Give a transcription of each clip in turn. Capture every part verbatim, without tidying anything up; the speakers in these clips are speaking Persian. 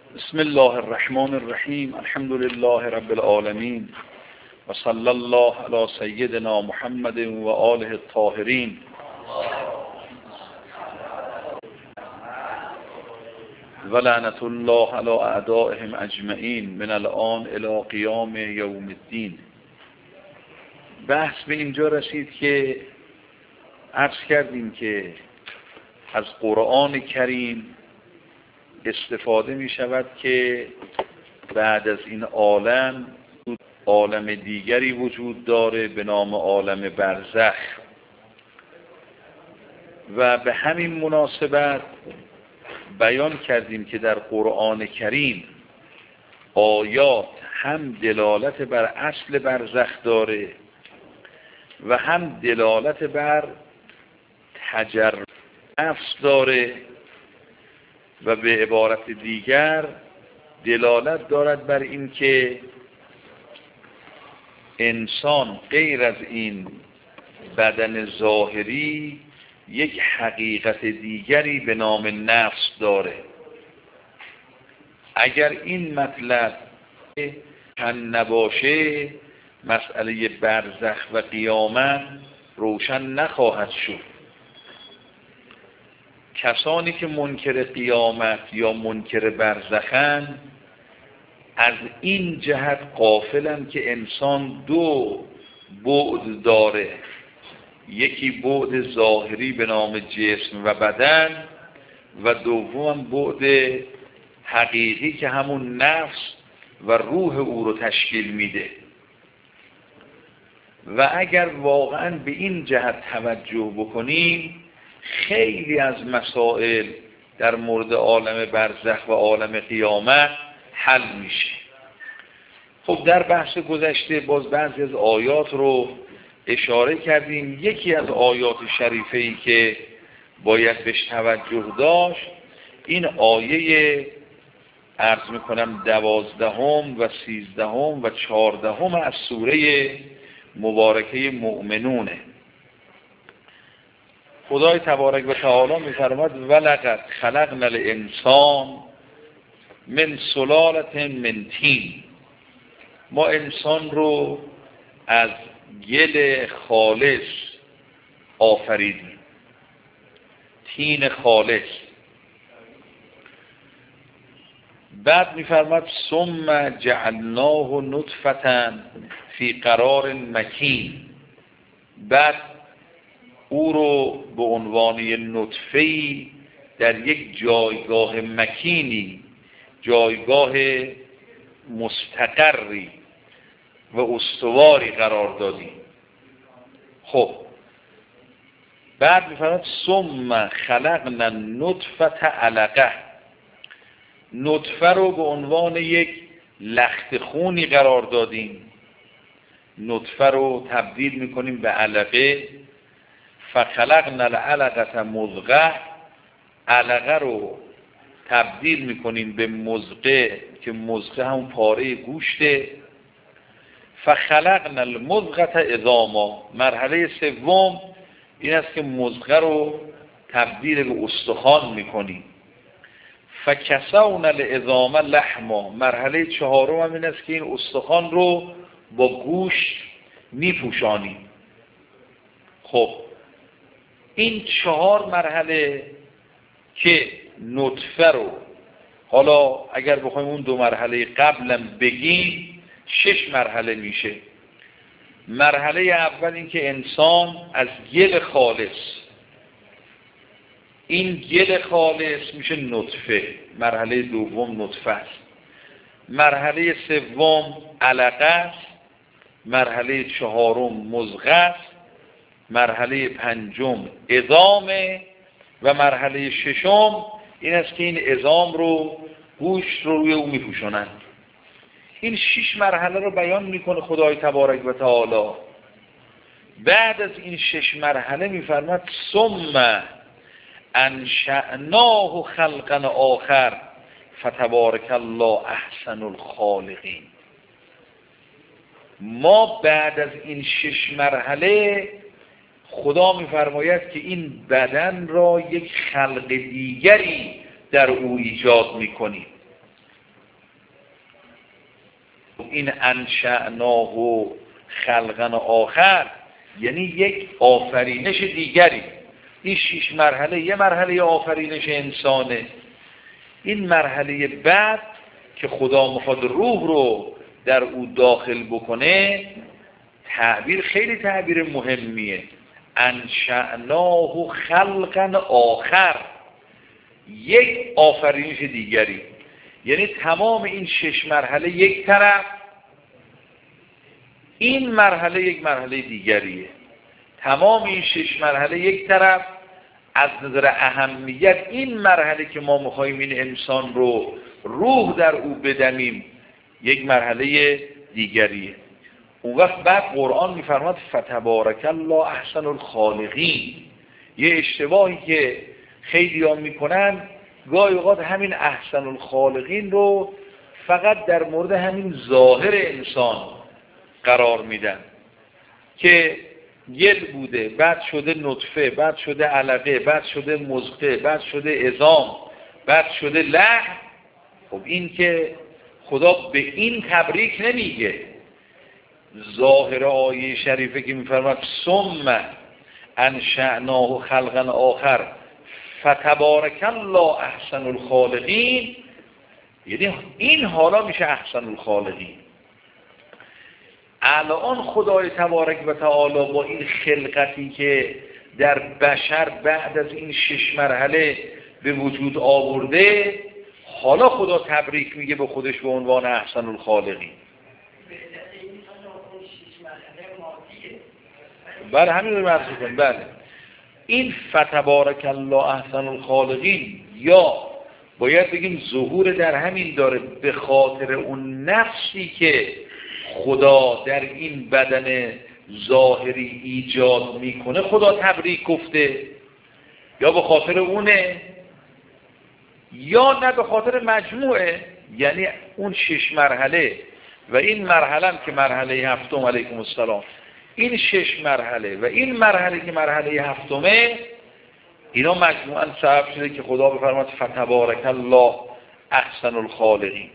بسم الله الرحمن الرحیم. الحمد لله رب العالمین و صلی الله علی سیدنا محمد و آله الطاهرین. و لعنت الله علی اعدائهم اجمعین من الان الی قیام یوم الدین. بحث به اینجا رسید که عرض کردیم که از قرآن کریم استفاده می شود که بعد از این عالم عالم دیگری وجود داره به نام عالم برزخ، و به همین مناسبت بیان کردیم که در قرآن کریم آیات هم دلالت بر اصل برزخ داره و هم دلالت بر تجرد نفس داره، و به عبارت دیگر دلالت دارد بر این که انسان غیر از این بدن ظاهری یک حقیقت دیگری به نام نفس داره. اگر این مطلب روشن نباشه مسئله برزخ و قیامت روشن نخواهد شد. کسانی که منکر قیامت یا منکر برزخن از این جهت غافلند که انسان دو بعد داره، یکی بعد ظاهری به نام جسم و بدن و دوم بعد حقیقی که همون نفس و روح او رو تشکیل میده. و اگر واقعا به این جهت توجه بکنیم خیلی از مسائل در مورد عالم برزخ و عالم قیامت حل میشه. خب در بحث گذشته باز بعضی از آیات رو اشاره کردیم. یکی از آیات شریفه ای که باید بهش توجه داشت این آیه عرض میکنم دوازدهم و سیزدهم و چهاردهم از سوره مبارکه مؤمنونه. خدای تبارک و تعالی می‌فرماید ولقد خلقنا الانسان من سلاله من طین. ما انسان رو از گل خالص آفریدیم، طین خالص. بعد می‌فرماید ثم جعلناه نطفة فی قرار مکین. بعد او رو به عنوان نطفه‌ای در یک جایگاه مکینی، جایگاه مستقری و استواری قرار دادیم. خب بعد می‌فرماید ثم خلقنا النطفة علقة. نطفه رو به عنوان یک لخت خونی قرار دادیم، نطفه رو تبدیل می‌کنیم به علقه. فخلقنا العلقة مضغة. علقه رو تبدیل میکنیم به مضغه که مضغه همون پاره گوشته. فخلقنا المضغة عظاما. مرحله سوم این است که مضغه رو تبدیل به استخوان میکنیم. فکسونا العظام لحما. مرحله چهارم هم این است که این استخوان رو با گوشت میپوشانیم. خب این چهار مرحله که نطفه رو، حالا اگر بخوایم اون دو مرحله قبلم بگیم شش مرحله میشه. مرحله اول این که انسان از گل خالص، این گل خالص میشه نطفه. مرحله دوم نطفه است. مرحله سوم علقه است. مرحله چهارم مضغه است. مرحله پنجم عظامه و مرحله ششم این است که این عظام رو گوشت رو روی او میپوشونند. این شش مرحله رو بیان میکنه خدای تبارک و تعالی. بعد از این شش مرحله میفرماید ثم انشأناه خلقا آخر فتبارک الله احسن الخالقین. ما بعد از این شش مرحله خدا می‌فرماید که این بدن را یک خلق دیگری در او ایجاد می‌کنیم. این انشأناه و خلقن آخر یعنی یک آفرینش دیگری. این شش مرحله، یه مرحله آفرینش انسانه، این مرحله بعد که خدا میخواد روح رو در او داخل بکنه، تعبیر خیلی تعبیر مهمیه. انشأناه خلقا آخر، یک آفرینش دیگری. یعنی تمام این شش مرحله یک طرف، این مرحله یک مرحله دیگریه. تمام این شش مرحله یک طرف، از نظر اهمیت این مرحله که ما میخوایم این انسان رو روح در او بدمیم یک مرحله دیگریه. اون وقت بعد قرآن میفرماد فتبارک الله احسن الخالقین. یه اشتباهی که خیلی ها میکنن، گاهی اوقات همین احسن الخالقین رو فقط در مورد همین ظاهر انسان قرار میدن که گل بوده، بعد شده نطفه، بعد شده علقه، بعد شده مضغه، بعد شده عظام، بعد شده لحم. خب این که خدا به این تبریک نمیگه. ظاهر آیه شریفه که میفرماد ثم انشأناه خلقا آخر فتبارک الله احسن الخالقین، یعنی این حالا میشه احسن الخالقین. الان خدای تبارک و تعالی با این خلقتی که در بشر بعد از این شش مرحله به وجود آورده، حالا خدا تبریک میگه به خودش به عنوان احسن الخالقین. بله همین رو مرسو کن. بله این فتبارک الله احسن الخالقین، یا باید بگیم ظهور در همین داره به خاطر اون نفسی که خدا در این بدن ظاهری ایجاد میکنه خدا تبریک گفته، یا به خاطر اونه، یا نه به خاطر مجموعه. یعنی اون شش مرحله و این مرحله هم که مرحله هفتم علیکم السلام، این شش مرحله و این مرحله که مرحله هفتمه، اینا مجموعاً سبب شده که خدا بفرماد فتبارک الله احسن الخالقین.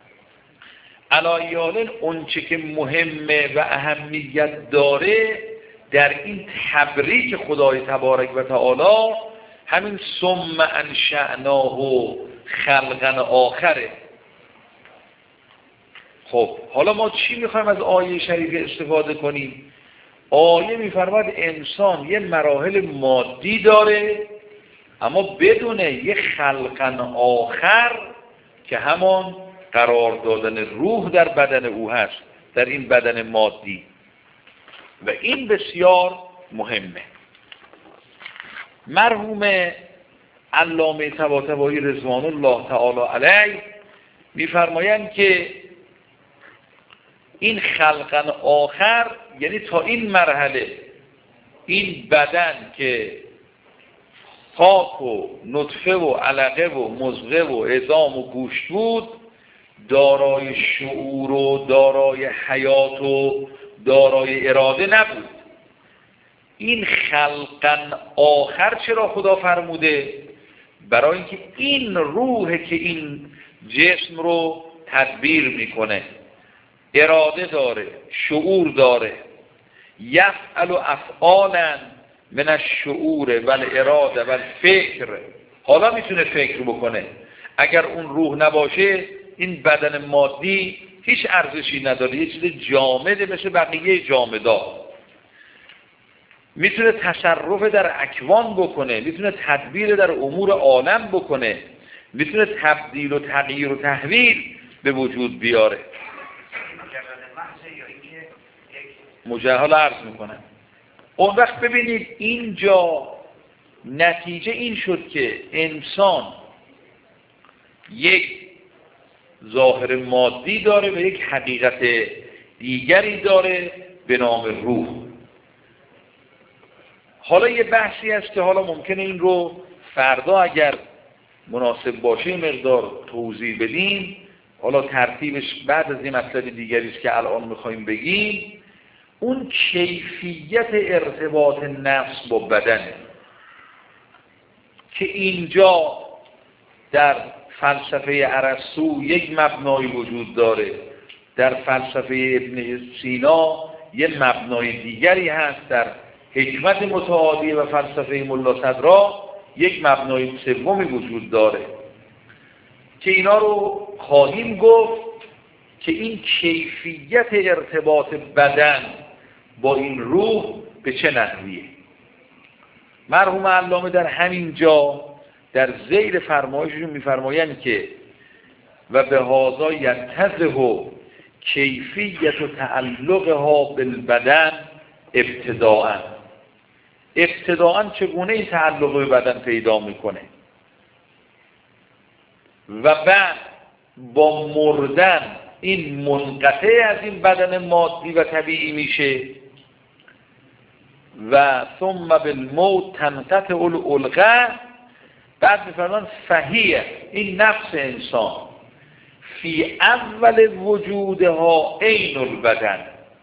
علایالن اون چه که مهمه و اهمیت داره در این تبریک خدای تبارک و تعالی همین ثم انشأناه خلقا آخره. خب حالا ما چی میخوایم از آیه شریفه استفاده کنیم؟ آیه میفرماد انسان یه مراحل مادی داره، اما بدون یه خلقا آخر که همان قرار دادن روح در بدن او هست، در این بدن مادی. و این بسیار مهمه. مرحوم علامه طباطبایی رضوان الله تعالی علیه میفرمایند که این خلقا آخر یعنی تا این مرحله این بدن که خاک و نطفه و علقه و مضغه و عظام و گوشت بود، دارای شعور و دارای حیات و دارای اراده نبود. این خلقا آخر چرا خدا فرموده؟ برای اینکه این روح که این جسم رو تدبیر میکنه، اراده داره، شعور داره، یفعل افعالا من الشعور و الاراده و الفکر، حالا میتونه فکر بکنه. اگر اون روح نباشه این بدن مادی هیچ ارزشی نداره، یه چیز جامده مثل بقیه جامدات. میتونه تصرف در اکوان بکنه، میتونه تدبیر در امور عالم بکنه، میتونه تبدیل و تغییر و تحویل به وجود بیاره. مجهل عرض میکنم. اون وقت ببینید اینجا نتیجه این شد که انسان یک ظاهر مادی داره و یک حقیقت دیگری داره به نام روح. حالا یه بحثی هست که حالا ممکنه این رو فردا اگر مناسب باشه مقدار توضیح بدیم. حالا ترتیبش بعد از این مطلب دیگری است که الان میخوایم بگیم. اون کیفیت ارتباط نفس با بدنه که اینجا در فلسفه ارسطو یک مبنای وجود داره. در فلسفه ابن سینا یه مبنای دیگری هست، در حکمت متعالیه و فلسفه ملا صدرا یک مبنای سومی وجود داره که اینا رو خواهیم گفت که این کیفیت ارتباط بدن با این روح به چه نحویه. مرحوم علامه در همین جا در ذیل فرمایششون میفرمایند که و به هذا یتضح کیفیت تعلقها بالبدن ابتداءً. ابتداءً چگونه این تعلق به بدن پیدا میکنه و بعد با مردن این منقطع از این بدن مادی و طبیعی میشه و ثم بالموت تنقطع العلقه. بعد میفرمان فهیه، این نفس انسان فی اول وجودها عین البدن.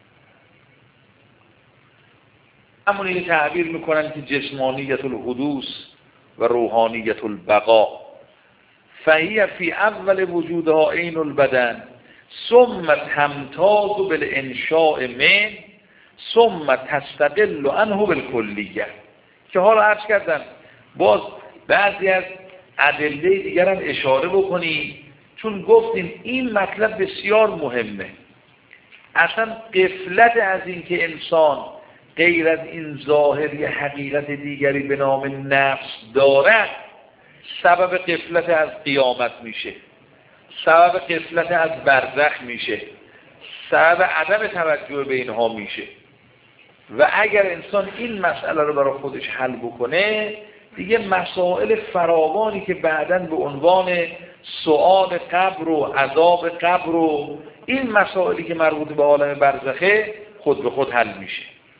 همون این تعبیر میکنن که جسمانیت الحدوث و روحانیت البقا. فهیه فی اول وجودها عین البدن ثم تمتاز بالانشاء من ثم تستقل عنه بالکلیه. که حالا عرض کردم باز بعضی از ادله دیگر هم اشاره بکنیم، چون گفتیم این مطلب بسیار مهمه. اصلا غفلت از این که انسان غیر از این ظاهر یه حقیقت دیگری به نام نفس دارد سبب غفلت از قیامت میشه، سبب غفلت از برزخ میشه، سبب عدم توجه به اینها میشه. و اگر انسان این مسئله رو برای خودش حل بکنه دیگه مسائل فراوانی که بعداً به عنوان سؤال قبر و عذاب قبر و این مسائلی که مربوط به عالم برزخه خود به خود حل میشه.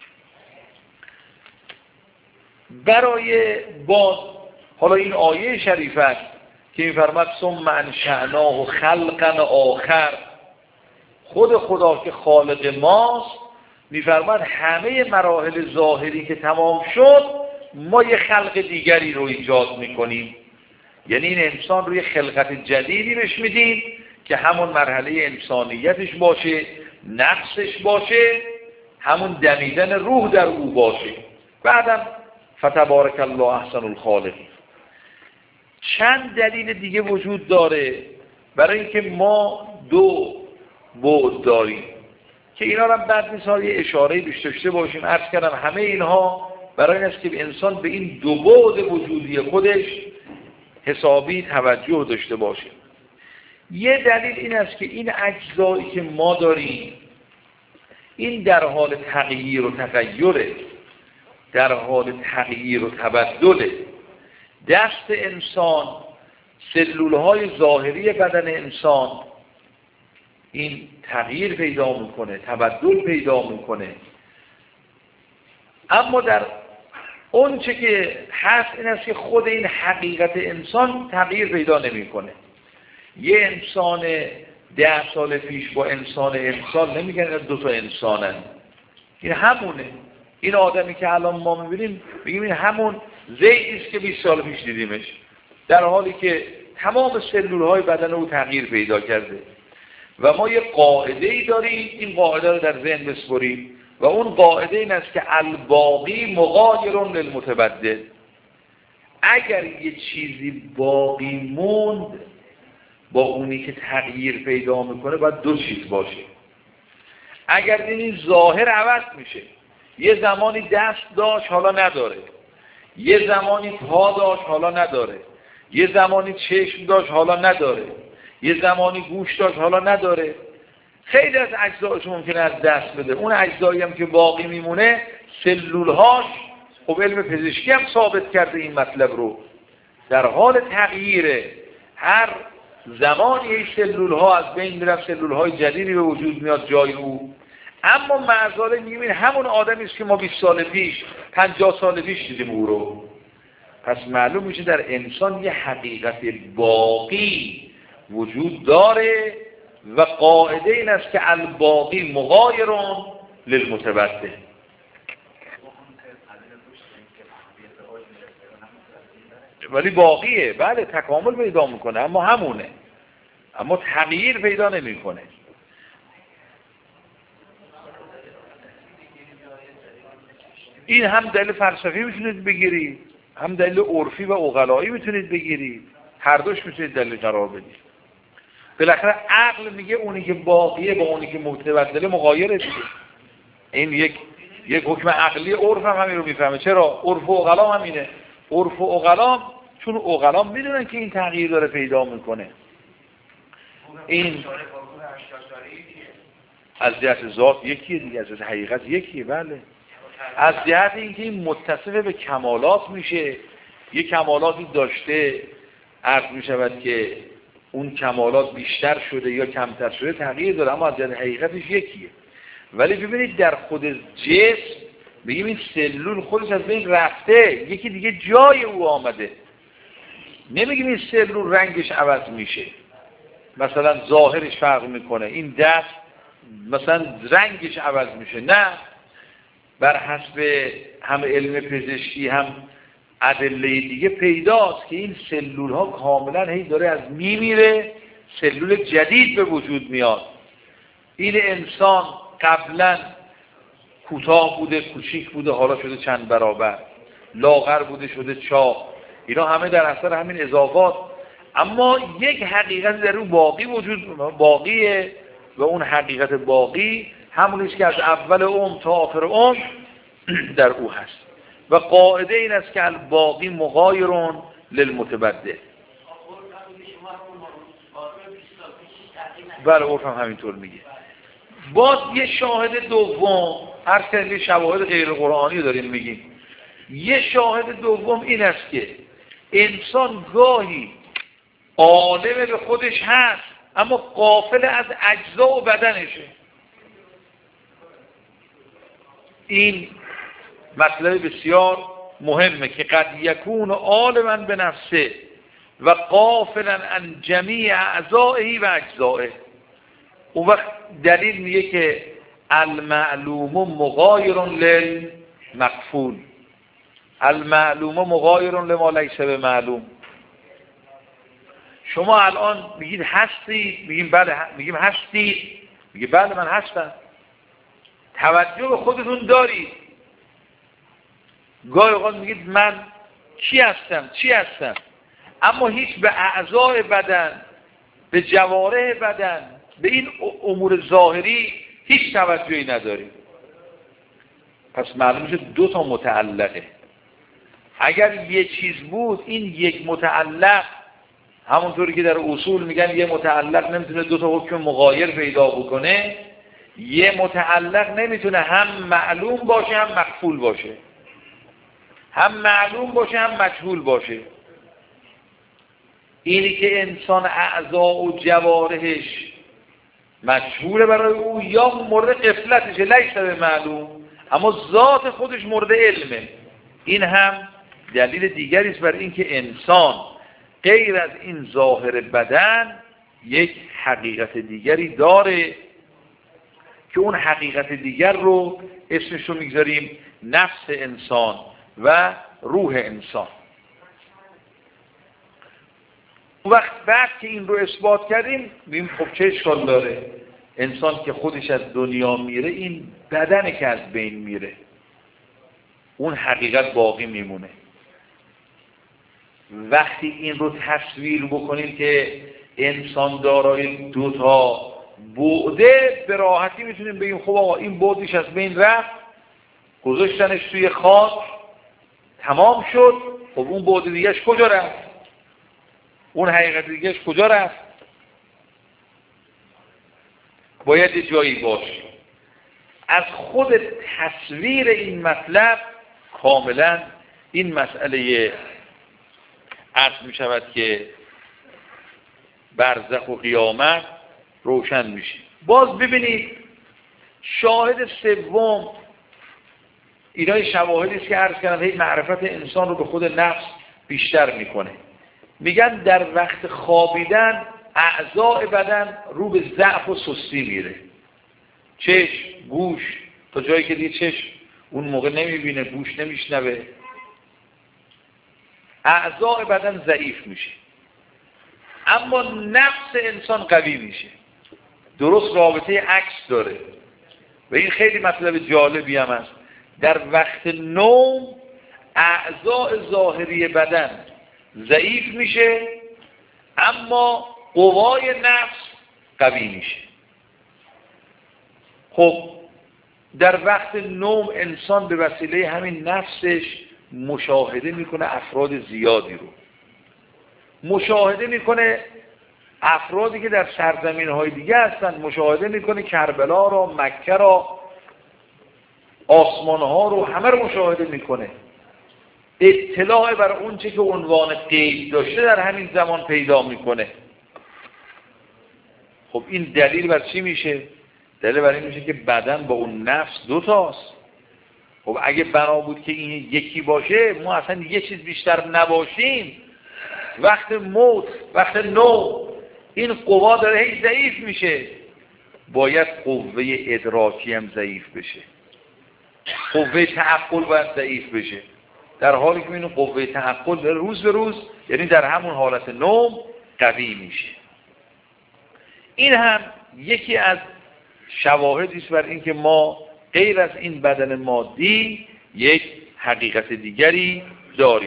برای باز حالا این آیه شریف است که می‌فرماد ثم انشأناه خلقا آخر. خود خدا که خالق ماست می‌فرماد همه مراحل ظاهری که تمام شد ما یه خلق دیگری رو ایجاد می‌کنیم. یعنی این انسان روی خلقت جدیدی بهش میدیم که همون مرحله انسانیتش باشه، نفسش باشه، همون دمیدن روح در او باشه. بعدم فتبارک الله احسن الخالقین. چند دلیل دیگه وجود داره برای اینکه ما دو بعد داریم که اینا رو بعد مثال یه اشاره‌ای بهش داشته باشیم. عرض کردم همه اینها برای این است که انسان به این دو بعد وجودی خودش حسابی توجه داشته باشه. یه دلیل این است که این اجزایی که ما داریم این در حال تغییر و تغیره، در حال تغییر و تبدله. دست انسان، سلولهای ظاهری بدن انسان این تغییر پیدا میکنه، تبدل پیدا میکنه. اما در اون چه که هست این است که خود این حقیقت انسان تغییر پیدا نمیکنه. یه انسان ده سال پیش با انسان امسال نمیگن دو تا انسانن، این همونه. این آدمی که الان ما میبینیم بگیم این همون زیدی است که بیست سال پیش دیدیمش، در حالی که تمام سلولهای بدن او تغییر پیدا کرده. و ما یه قاعده ای داریم، این قاعده رو در ذهن بسپریم و اون قاعده این است که الباقی مغایر للمتبدل. اگر یه چیزی باقی موند با اونی که تغییر پیدا میکنه باید دو چیز باشه. اگر این ظاهر عوض میشه، یه زمانی دست داشت حالا نداره، یه زمانی پا داشت حالا نداره، یه زمانی چشم داشت حالا نداره، یه زمانی گوش داشت حالا نداره، خیلی از اجزایش ممکنه از دست بده. اون اجزایی هم که باقی میمونه سلولهاش، خب علم پزشکی هم ثابت کرده این مطلب رو، در حال تغییره. هر زمانی این سلولها از بین میرن، سلولهای جدیدی به وجود میاد جای او. اما معذاله میبین همون آدمی است که ما بیست سال پیش، پنجاه سال پیش دیدیم او رو. پس معلوم میشه در انسان یه حقیقت باقی وجود داره و قاعده این است که الباقی مغایر للمتبدل. ولی باقیه، بله تکامل پیدا میکنه اما همونه، اما تغییر پیدا نمیکنه. این هم دلیل فلسفی میتونید بگیرید، هم دلیل عرفی و عقلایی میتونید بگیرید، هر دوش میتونید دلیل قرار بدید. بالاخره عقل میگه اونی که باقیه با اونی که متبدله مغایره دیگه. این یک یک حکم عقلی، عرف هم همین رو میفهمه. چرا؟ عرف و عقلا هم همینه. عرف و عقلا، چون عقلا میدونن که این تغییر داره پیدا میکنه. این از جهت ذات یکیه دیگه، از جهت حقیقت یکیه. بله، از جهت اینکه این متصف به کمالات میشه، یک کمالاتی داشته، عرض میشود که اون کمالات بیشتر شده یا کمتر شده تغییر داره، اما از جهت حقیقتش یکیه. ولی ببینید در خود جسم بگیم این سلول خودش از بین رفته، یکی دیگه جای او آمده. نمیگیم این سلول رنگش عوض میشه، مثلا ظاهرش فرق میکنه، این دست مثلا رنگش عوض میشه. نه، بر حسب هم علم پزشکی هم ادله دیگه پیداست که این سلول ها کاملا هی داره از میمیره، سلول جدید به وجود میاد. این انسان قبلا کوتاه بوده، کوچیک بوده، حالا شده چند برابر، لاغر بوده شده چاق. اینا همه در اثر همین اضافات. اما یک حقیقت در اون باقی وجود باقیه و اون حقیقت باقی همونیست که از اول عمر تا آخر عمر در او هست. و قاعده این است که الباقی مغایرون للمتبدل. بله، عرف هم همینطور میگه. باز یه شاهد دوم، هر سری شواهد غیر قرآنی داریم میگیم. یه شاهد دوم این است که انسان گاهی عالم به خودش هست اما غافل از اجزا و بدنشه. این مطلب بسیار مهمه که قد یکون عالما به نفسه و غافلا عن جمیع اعضائه و اجزائه. اون وقت دلیل میگه که المعلوم مغایر للمقفول، المعلوم مغایر لما لیس بمعلوم. شما الان میگید هستید، میگیم بله، میگیم هستید، میگه بله من هستم. توجه به خودتون دارید. گاهی اوقات میگید من کی هستم، چی هستم، اما هیچ به اعضای بدن، به جوارح بدن، به این امور ظاهری هیچ توجهی ندارید. پس معلوم میشه دو تا متعلقه. اگر یه چیز بود، این یک متعلق، همونطوری که در اصول میگن یه متعلق نمیتونه دو تا حکم مغایر پیدا بکنه، یه متعلق نمیتونه هم معلوم باشه هم مخفول باشه، هم معلوم باشه هم مجهول باشه. اینی که انسان اعضا و جوارحش مجهوله برای او یا مورد غفلتشه، لیس به معلوم، اما ذات خودش مورد علمه. این هم دلیل دیگری است بر اینکه انسان غیر از این ظاهر بدن یک حقیقت دیگری داره که اون حقیقت دیگر رو اسمش رو میگذاریم نفس انسان و روح انسان. وقت بعد که این رو اثبات کردیم ببین خب چه اشکال داره؟ انسان که خودش از دنیا میره، این بدنه که از بین میره، اون حقیقت باقی میمونه. وقتی این رو تصویر بکنیم که انسان دارای دو تا بعده، به راحتی میتونیم بگیم خب آقا این بعدش از بین رفت، گذاشتنش توی خاک، تمام شد. خب اون بعد دیگهش کجا رفت؟ اون حقیقت دیگهش کجا رفت؟ باید یه جایی باشه. از خود تصویر این مطلب کاملا این مسئله عرض می شود که برزخ و قیامت روشن میشه. باز ببینید شاهد سوم، اینای شواهدی است که عرض کردم هی معرفت انسان رو به خود نفس بیشتر میکنه. میگن در وقت خوابیدن اعضای بدن رو به ضعف و سستی میره. چشم، گوش، تا جایی که دیگه چشم اون موقع نمیبینه، گوش نمیشنوه، اعضای بدن ضعیف میشه، اما نفس انسان قوی میشه. درست رابطه عکس داره و این خیلی مطلب جالبی هم است. در وقت نوم اعضاء ظاهری بدن ضعیف میشه، اما قوای نفس قوی میشه. خب در وقت نوم انسان به وسیله همین نفسش مشاهده میکنه افراد زیادی رو، مشاهده میکنه افرادی که در سرزمین های دیگه هستن، مشاهده میکنه کربلا رو، مکه رو، آسمان ها رو، همه رو مشاهده میکنه. اطلاع بر اون چه که عنوان غیب داشته در همین زمان پیدا میکنه. خب این دلیل بر چی میشه؟ دلیل بر این میشه که بدن با اون نفس دوتاست. خب اگه بنا بود که این یکی باشه، ما اصلا یه چیز بیشتر نباشیم، وقت موت، وقت نو، این قوا داره هی ضعیف میشه، باید قوه ادراکی هم ضعیف بشه، قوه تعقل باید ضعیف بشه، در حالی که این قوه تعقل داره روز به روز، یعنی در همون حالت نوم قوی میشه. این هم یکی از شواهدی است بر اینکه ما غیر از این بدن مادی یک حقیقت دیگری داریم.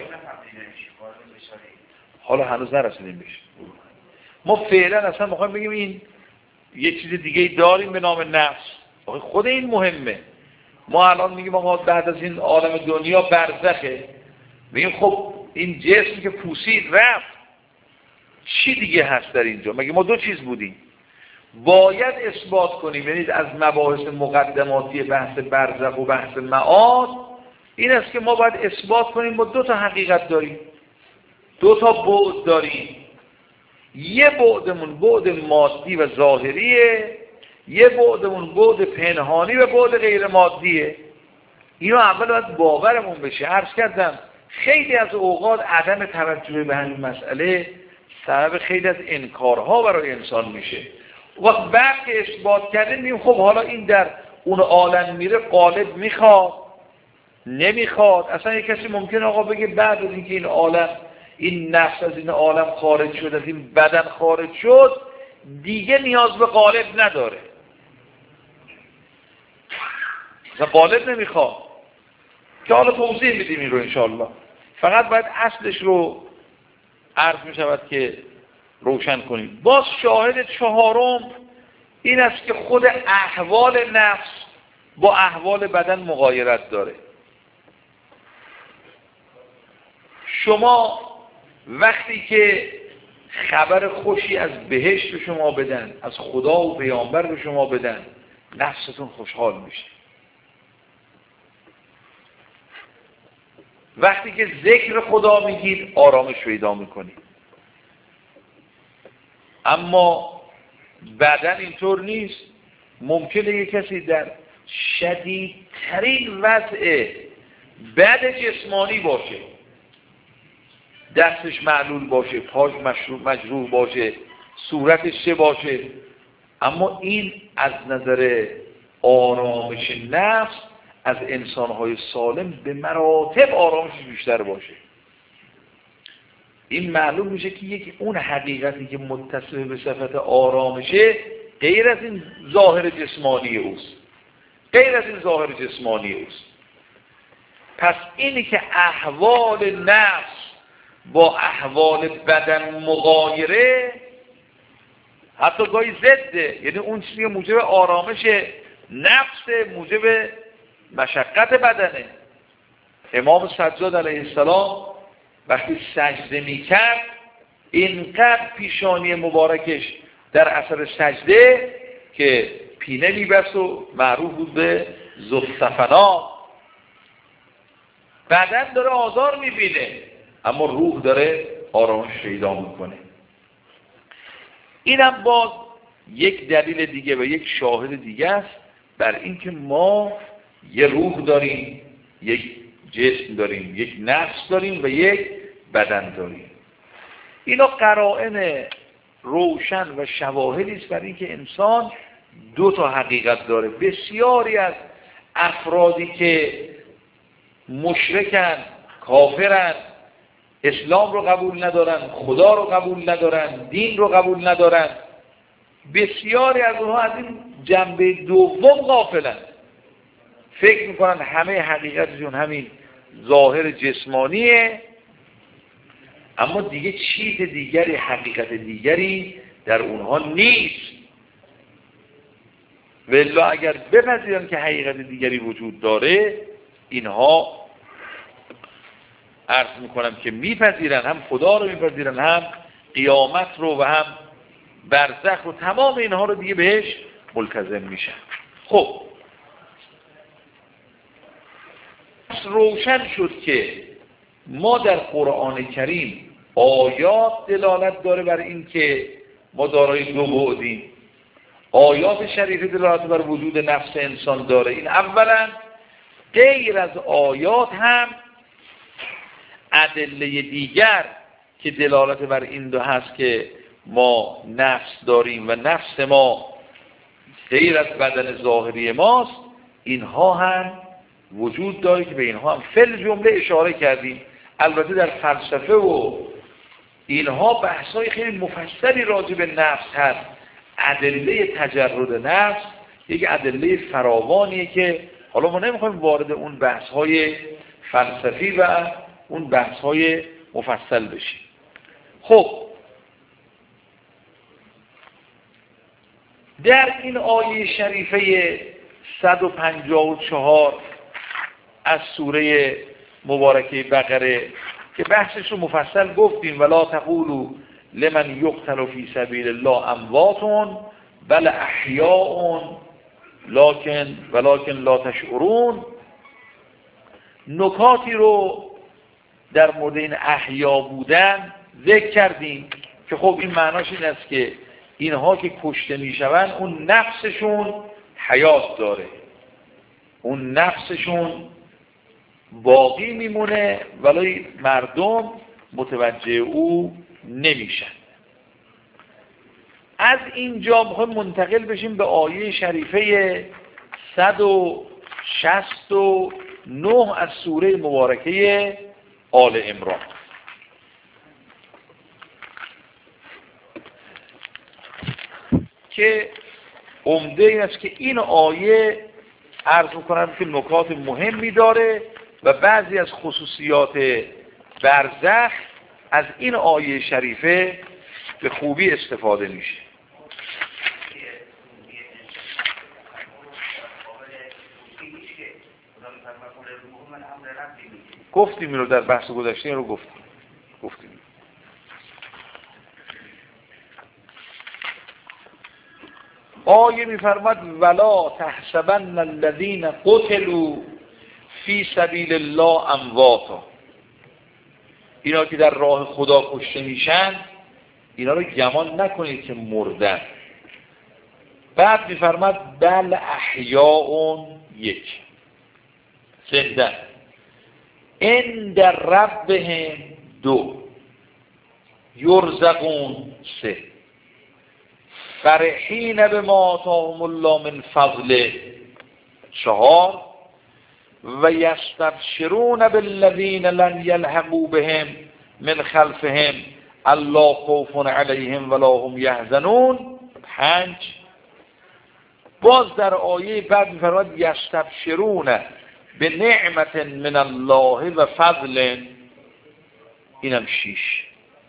حالا هنوز نرسیدیم بهش. ما فعلا اصلا میخوایم بگیم این یک چیز دیگه داریم به نام نفس. خود این مهمه. ما الان میگیم ما بعد از این عالم دنیا برزخه، میگیم خب این جسم که پوسید رفت، چی دیگه هست در اینجا؟ مگه ما دو چیز بودیم؟ باید اثبات کنیم، یعنی از مباحث مقدماتی بحث برزخ و بحث معاد این است که ما باید اثبات کنیم ما دو تا حقیقت داریم، دو تا بعد داریم. یه بعدمون بعد مادی و ظاهریه، یه بعدمون بعد پنهانی و بعد غیر مادیه. اینو اول باید باورمون بشه. عرض کردم خیلی از اوقات عدم توجه به همین مسئله سبب خیلی از انکارها برای انسان میشه. وقت بعد که اثبات کردیم میگیم خب حالا این در اون عالم میره قالب میخواد نمیخواد. اصلا یک کسی ممکنه آقا بگه بعد از اینکه این عالم، این نفس از این عالم خارج شد، از این بدن خارج شد، دیگه نیاز به قالب نداره، مثلا قالب نمیخواد، که حالا توضیح میدیم این رو انشاءالله. فقط باید اصلش رو عرض میشود که روشن کنیم. باز شاهد چهارم این است که خود احوال نفس با احوال بدن مغایرت داره. شما وقتی که خبر خوشی از بهشت به شما بدن، از خدا و پیامبر به شما بدن، نفستون خوشحال میشه. وقتی که ذکر خدا میگید آرامش پیدا میکنید. اما بدن اینطور نیست. ممکنه یک کسی در شدیدترین وضع بد جسمانی باشه، دستش معلول باشه، پاش مجروح باشه، صورتش چه باشه، اما این از نظر آرامش نفس از انسانهای سالم به مراتب آرامش بیشتر باشه. این معلوم میشه که یک اون حقیقتی که متصل به صفت آرامشه غیر از این ظاهر جسمانی اوست، غیر از این ظاهر جسمانی اوست. پس اینی که احوال نفس با احوال بدن مغایره، حتی گاهی ضده، یعنی اون چیزی که موجب آرامش نفس موجب مشقت بدنه. امام سجاد علیه السلام وقتی سجده میکرد اینقدر پیشانی مبارکش در اثر سجده که پینه میبست و معروف بود به ذوالسفنا. بدن داره آزار میبینه اما روح داره آرامش پیدا میکنه. اینم باز یک دلیل دیگه و یک شاهد دیگه است بر اینکه ما یه روح داریم، یک جسم داریم، یک نفس داریم و یک بدن داریم. اینا قرائن روشن و شواهدی است بر اینکه انسان دو تا حقیقت داره. بسیاری از افرادی که مشرکن، کافرن، اسلام رو قبول ندارن، خدا رو قبول ندارن، دین رو قبول ندارن، بسیاری از اونها از این جنبه دوم غافلن. فکر میکنن همه حقیقتشون همین ظاهر جسمانیه، اما دیگه چیز دیگری، حقیقت دیگری در اونها نیست. والا اگر بپذیرن که حقیقت دیگری وجود داره، اینها عرض میکنم که میپذیرن، هم خدا رو میپذیرن، هم قیامت رو و هم برزخ رو، تمام اینها رو دیگه بهش ملتزم میشن. خب روشن شد که ما در قرآن کریم آیات دلالت داره بر این که ما دارای دو بعدیم. آیات شریفه دلالت بر وجود نفس انسان داره. این اولا. غیر از آیات هم ادله دیگر که دلالت بر این دو هست که ما نفس داریم و نفس ما غیر از بدن ظاهری ماست، اینها هم وجود داره که به اینها هم فل جمله اشاره کردیم. البته در فلسفه و اینها بحث‌های خیلی مفصلی راجع به نفس هست. ادله تجرد نفس یک ادله فراوانیه که حالا ما نمیخوایم وارد اون بحث‌های فلسفی و اون بحث‌های مفصل بشیم. خب در این آیه شریفه صد و پنجاه و چهار از سوره مبارکه بقره که بحثش رو مفصل گفتیم، ولا تقولوا لمن یقتل فی سبیل الله اموات بل احیاء لکن ولکن لا تشعرون، نکاتی رو در مورد این احیا بودن ذکر کردیم که خب این معناش این است که اینها که کشته میشوند اون نفسشون حیات داره، اون نفسشون باقی میمونه ولی مردم متوجه او نمیشن. از اینجا میخوایم منتقل بشیم به آیه شریفه صد و شصت و نه از سوره مبارکه آل عمران که عمده این است که این آیه عرض میکنم که نکات مهمی داره و بعضی از خصوصیات برزخ از این آیه شریفه به خوبی استفاده میشه. گفتیم این رو در بحث گذشته، این رو گفتیم گفتیم آیه میفرماد ولا تحسبن الذين قتلوا فی سبیل الله امواتا، اینا که در راه خدا کشته میشن اینا رو گمان نکنید که مردن. بعد میفرماد بل احیاء یک زنده عند ربهم دو یرزقون سه فرحین بما آتاهم الله من فضله چهار و یستبشرون بالذین لم یلحقوا بهم من خلفهم الا خوف علیهم ولا هم یحزنون پنج. باز در آیه بعد می‌فرماید یستبشرون به نعمت من الله و فضل، اینم شیش.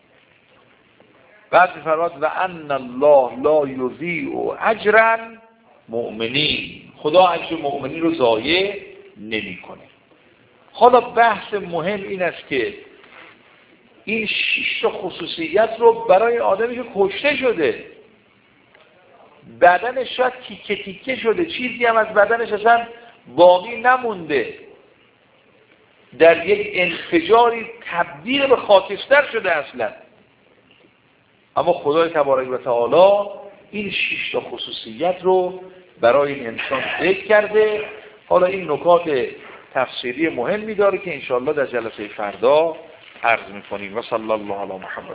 بعد می‌فرماید و ان الله لا یضیع اجر مؤمنین، خدا اجر مؤمنین رو ضایع نمی‌کنه. حالا بحث مهم این است که این شش تا خصوصیت رو برای آدمی که کشته شده، بدنش شاید تیکه تیکه شده، چیزی هم از بدنش اصلا باقی نمونده، در یک انفجاری تبدیل به خاکستر شده اصلا، اما خدای تبارک و تعالی این شش تا خصوصیت رو برای این انسان ذکر کرده. حالا این نکات تفسیری مهمی داره که انشاءالله در جلسه فردا عرض می‌کنیم. و صلی الله علی محمد.